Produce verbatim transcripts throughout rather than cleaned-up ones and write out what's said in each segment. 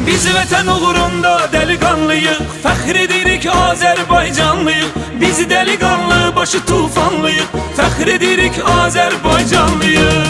Biz vətən uğrunda deliqanlıyıq, fəxr edirik Azərbaycanlıyıq. Biz deliqanlı başı tufanlıyıq, fəxr edirik Azərbaycanlıyıq.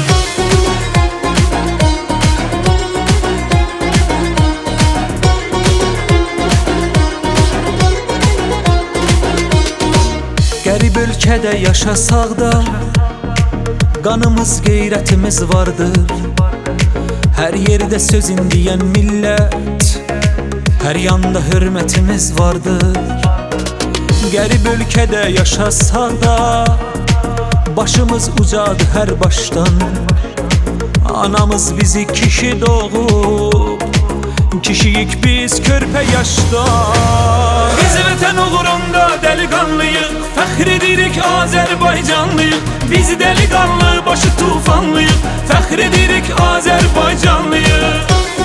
Qərib ölkədə yaşasaq da qanımız, qeyrətimiz vardır. Hər yerdə sözün deyən millət, hər yanda hörmətimiz vardır. Qərib ölkədə yaşasaq da başımız ucadır hər başdan. Anamız bizi kişi doğub, kişiyik biz körpə yaşda. Biz vətən uğrunda deliqanlıyıq, fəxr edirik Azərbaycanlıyıq. Biz deliqanlı başı tufanlıyıq, fəxr edirik Azərbaycanlıyıq.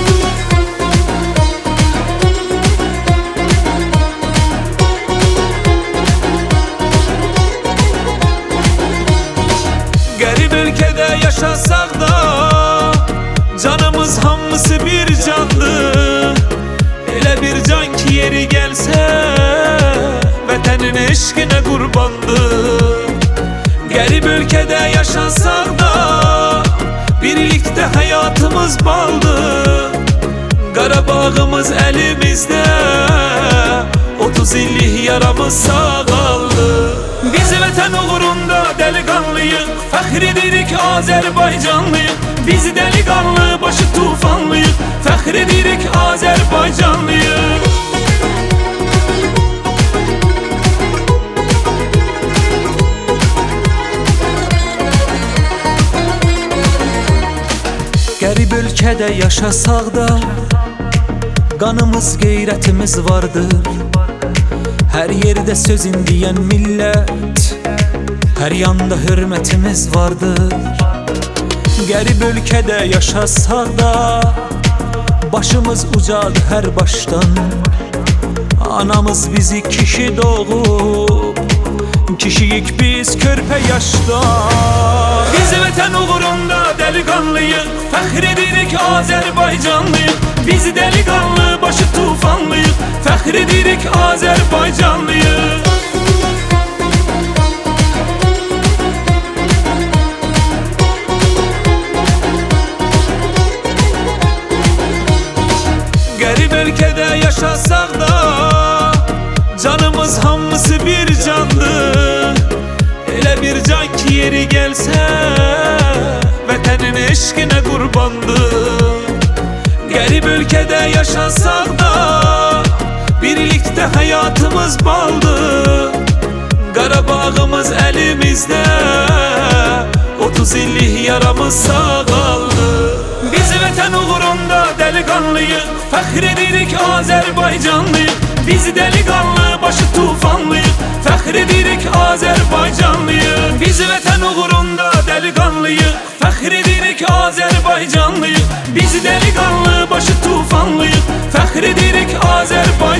Qərib ölkədə yaşasaq da canımız hamısı bir candır. Elə bir can ki yeri gəlsə vətənin eşqinə qurbandır. Qərib ölkədə yaşasaq da birlikdə həyatımız baldır. Qarabağımız əlimizdə, otuz illik yaramız sağaldı. Biz vətən uğrunda deliqanlıyıq, fəxr edirik Azərbaycanlıyıq. Biz deliqanlı başı tufanlıyıq, fəxr edirik Azərbaycanlıyıq. Qərib ölkədə yaşasaq da qanımız, qeyrətimiz vardır. Hər yerdə sözün deyən millət, hər yanda hörmətimiz vardır. Qərib ölkədə yaşasaq da başımız ucadır hər başdan. Anamız bizi kişi doğub, kişiyik biz körpə yaşda. Biz vətən uğrunda deliqanlıyıq, fəxr edirik Azərbaycanlıyıq. Biz deliqanlı başı tufanlıyıq, fəxr edirik Azərbaycanlıyıq. Qərib ölkədə yaşasaq da canımız hamısı bir candır. Elə bir can ki yeri gəlsə vətənin eşqinə qurbandır. Qərib ölkədə yaşasaq da birlikdə həyatımız baldır. Qarabağımız əlimizdə, otuz illik yaramız sağaldı. Biz vətən uğrunda deliqanlıyıq, fəxr edirik Azərbaycanlıyıq. Biz deliqanlı başı tufanlıyıq, fəxr edirik Azərbaycanlıyıq. Biz vətən uğrunda deliqanlıyıq, fəxr edirik Azərbaycanlıyıq. Biz deliqanlı başı tufanlıyıq, fəxr edirik Azərbaycanlıyıq.